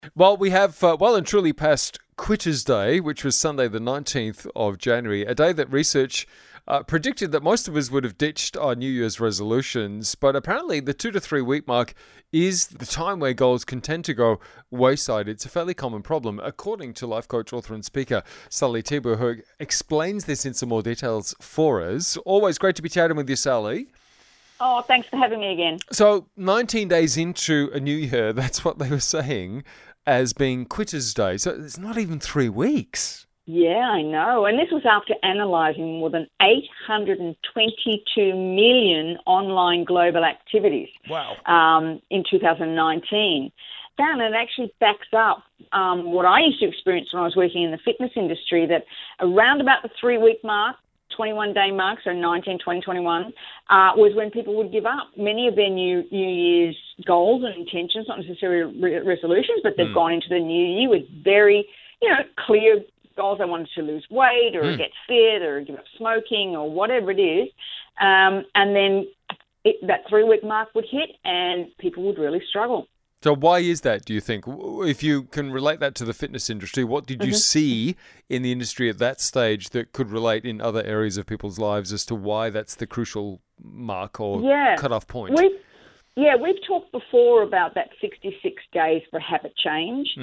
Well, we have well and truly passed Quitters Day, which was Sunday, the 19th of January, a day that research predicted that most of us would have ditched our New Year's resolutions. But apparently, the 2 to 3 week mark is the time where goals can tend to go wayside. It's a fairly common problem, according to life coach, author, and speaker Sally Thibault, who explains this in some more details for us. Always great to be chatting with you, Sally. Oh, thanks for having me again. So, 19 days into a new year, that's what they were saying as being Quitters Day. So it's not even 3 weeks. Yeah, I know. And this was after analysing more than 822 million online global activities. Wow. In 2019. And it actually backs up what I used to experience when I was working in the fitness industry, that around about the 3-week mark, 21-day mark, so 19, 20, 21, was when people would give up many of their New Year's goals and intentions, not necessarily resolutions, but they've gone into the new year with very, clear goals. They wanted to lose weight or get fit or give up smoking or whatever it is. And then that 3-week mark would hit and people would really struggle. So why is that, do you think? If you can relate that to the fitness industry, what did you see in the industry at that stage that could relate in other areas of people's lives as to why that's the crucial mark or cut-off point? We've talked before about that 66 days for habit change.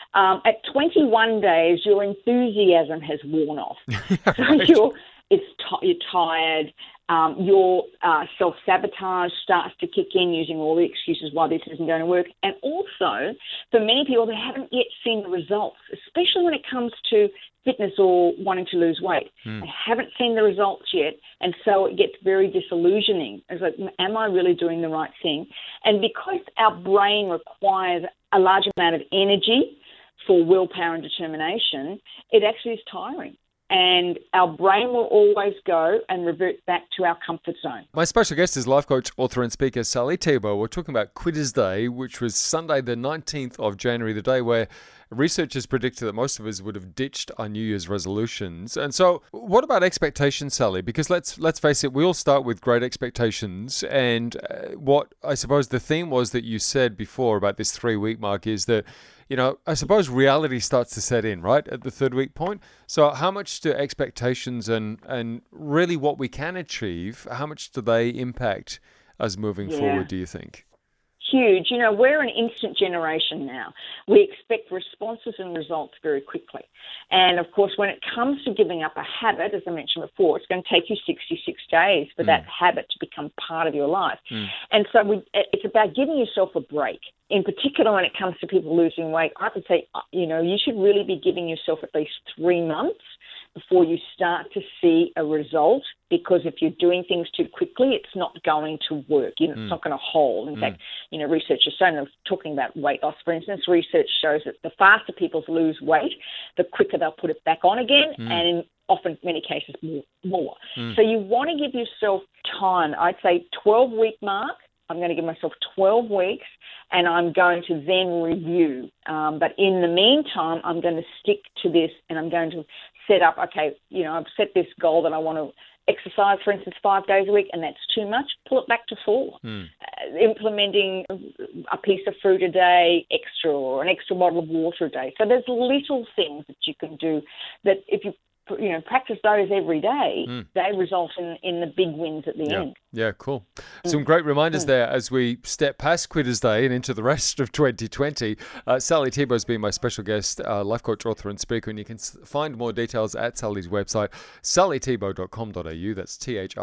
At 21 days, your enthusiasm has worn off. Right. So you're tired. Your self-sabotage starts to kick in, using all the excuses why this isn't going to work. And also, for many people, they haven't yet seen the results, especially when it comes to fitness or wanting to lose weight. They haven't seen the results yet, and so it gets very disillusioning. It's like, am I really doing the right thing? And because our brain requires a large amount of energy for willpower and determination, it actually is tiring. And our brain will always go and revert back to our comfort zone. My special guest is life coach, author and speaker Sally Thibault. We're talking about Quitters Day, which was Sunday the 19th of January, the day where researchers predicted that most of us would have ditched our New Year's resolutions. And so what about expectations, Sally? Because let's face it, we all start with great expectations. And what I suppose the theme was that you said before about this 3-week mark is that, I suppose reality starts to set in, right, at the 3rd week point. So how much do expectations and really what we can achieve, how much do they impact us moving forward, do you think? Huge. We're an instant generation now. We expect responses and results very quickly. And, of course, when it comes to giving up a habit, as I mentioned before, it's going to take you 66 days for that habit to become part of your life. And so it's about giving yourself a break. In particular, when it comes to people losing weight, I would say, you should really be giving yourself at least 3 months before you start to see a result, because if you're doing things too quickly, it's not going to work. It's not going to hold. In fact, research is saying, talking about weight loss, for instance, research shows that the faster people lose weight, the quicker they'll put it back on again, and in often, many cases, more. So you want to give yourself time. I'd say 12-week mark. I'm going to give myself 12 weeks, and I'm going to then review. But in the meantime, I'm going to stick to this, and I'm going to set up, I've set this goal that I want to exercise, for instance, 5 days a week, and that's too much. Pull it back to 4. Implementing a piece of fruit a day extra, or an extra bottle of water a day. So there's little things that you can do that if you practice those every day, they result in the big wins at the end. Yeah, cool. Some great reminders there as we step past Quitters Day and into the rest of 2020. Sally Thibault has been my special guest, life coach, author and speaker, and you can find more details at Sally's website, sallythibault.com.au. That's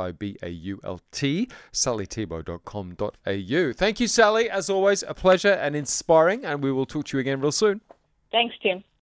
THIBAULT, sallythibault.com.au. Thank you, Sally. As always, a pleasure and inspiring, and we will talk to you again real soon. Thanks, Tim.